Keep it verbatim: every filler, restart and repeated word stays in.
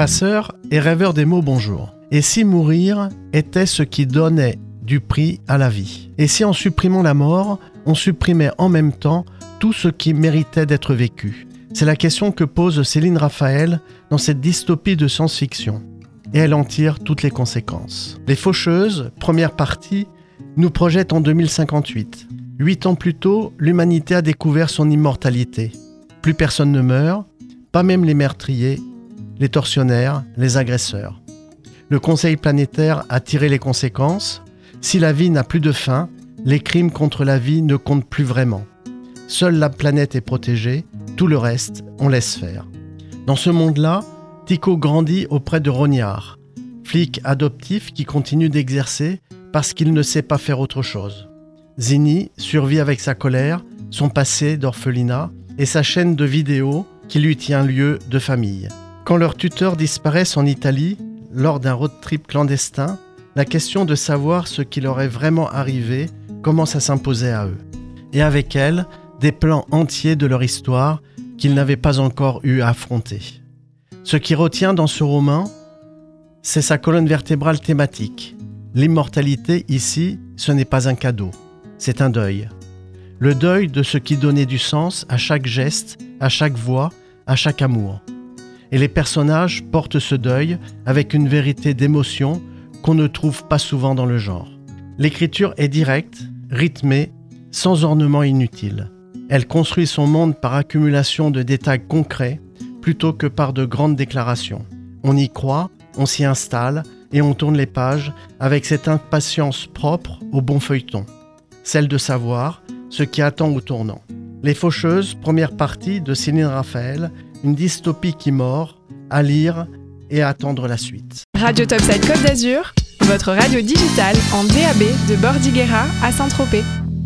Passeur et rêveur des mots bonjour. Et si mourir était ce qui donnait du prix à la vie? Et si en supprimant la mort, on supprimait en même temps tout ce qui méritait d'être vécu? C'est la question que pose Céline Raphael dans cette dystopie de science-fiction. Et elle en tire toutes les conséquences. Les Faucheuses, première partie, nous projette en deux mille cinquante-huit. Huit ans plus tôt, l'humanité a découvert son immortalité. Plus personne ne meurt, pas même les meurtriers, les tortionnaires, les agresseurs. Le Conseil planétaire a tiré les conséquences. Si la vie n'a plus de fin, les crimes contre la vie ne comptent plus vraiment. Seule la planète est protégée, tout le reste, on laisse faire. Dans ce monde-là, Tico grandit auprès de Rognard, flic adoptif qui continue d'exercer parce qu'il ne sait pas faire autre chose. Zinni survit avec sa colère, son passé d'orphelinat et sa chaîne de vidéos qui lui tient lieu de famille. Quand leurs tuteurs disparaissent en Italie, lors d'un road trip clandestin, la question de savoir ce qui leur est vraiment arrivé commence à s'imposer à eux. Et avec elle, des plans entiers de leur histoire qu'ils n'avaient pas encore eu à affronter. Ce qui retient dans ce roman, c'est sa colonne vertébrale thématique. L'immortalité, ici, ce n'est pas un cadeau, c'est un deuil. Le deuil de ce qui donnait du sens à chaque geste, à chaque voix, à chaque amour. Et les personnages portent ce deuil avec une vérité d'émotion qu'on ne trouve pas souvent dans le genre. L'écriture est directe, rythmée, sans ornement inutile. Elle construit son monde par accumulation de détails concrets plutôt que par de grandes déclarations. On y croit, on s'y installe et on tourne les pages avec cette impatience propre au bon feuilleton, celle de savoir ce qui attend au tournant. Les Faucheuses, première partie de Céline Raphael, une dystopie qui mord, à lire et à attendre la suite. Radio Topside Côte d'Azur, votre radio digitale en D A B de Bordighera à Saint-Tropez.